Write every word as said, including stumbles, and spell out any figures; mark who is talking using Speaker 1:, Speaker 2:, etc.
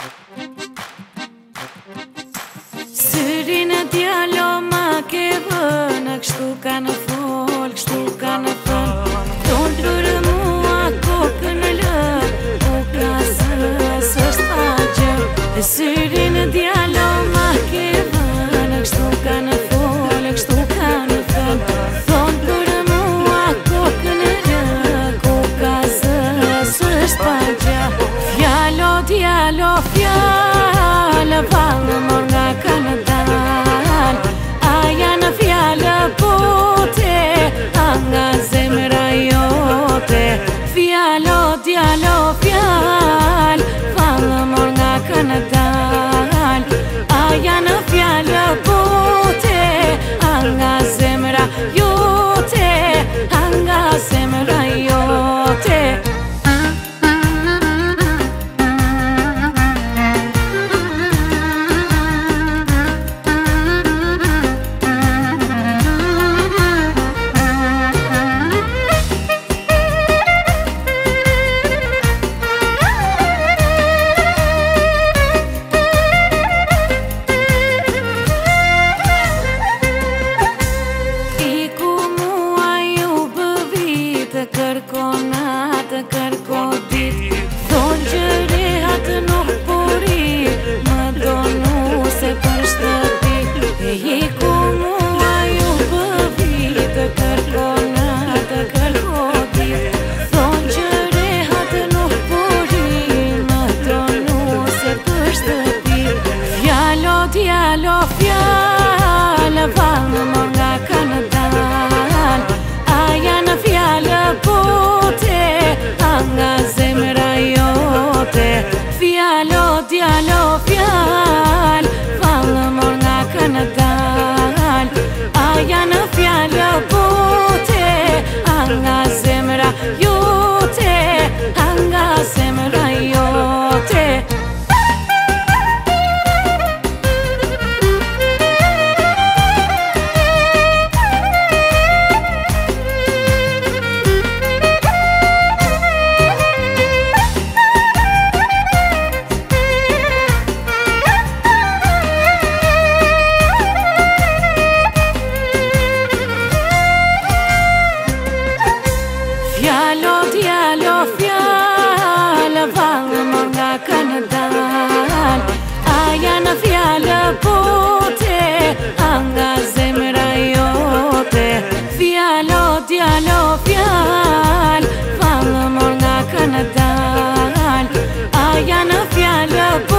Speaker 1: Syrin e djalo ma ke vënë, kështu ka në fol, kështu ka në thënë. Tonë për mua kokën e lë, u ka sës është aqë. E syrin e djalo ma ke vënë, kështu ka në fol, kështu ka në thënë. Tonë për mua kokën e lë, u ka sës është aqë. Fjalo, djalo, fjallë, valë mor nga kanë dal. Aja në fjallë pote, anga zemra jote. Fjalo, djalo, fjallë, valë mor nga kanë dal. Aja në fjallë pote, anga zemra jote, anga zemra jote. Kërkonat, kërko dit, thonë gjëre hatë nuk puri, më donu se për shtëpi. E hiku mua ju bëvit, kërkonat, kërko dit, thonë gjëre hatë nuk puri, më donu se për shtëpi. Fjalo, djalo, fjallë, valë mor nga kanë dal. Aja në fjallë pote, anga zemra jote. Fjalo, djalo, fjallë, valë mor nga kanë dal. Aja në fjallë pote, anga zemra jote, anga zemra jote. Fjalo, djalo, fjallë, valë mor nga kanë dal. Aja në fjallë pote, anga zemra jote. Fjalo, djalo, fjallë, valë mor nga kanë dal. Aja në fjallë pote.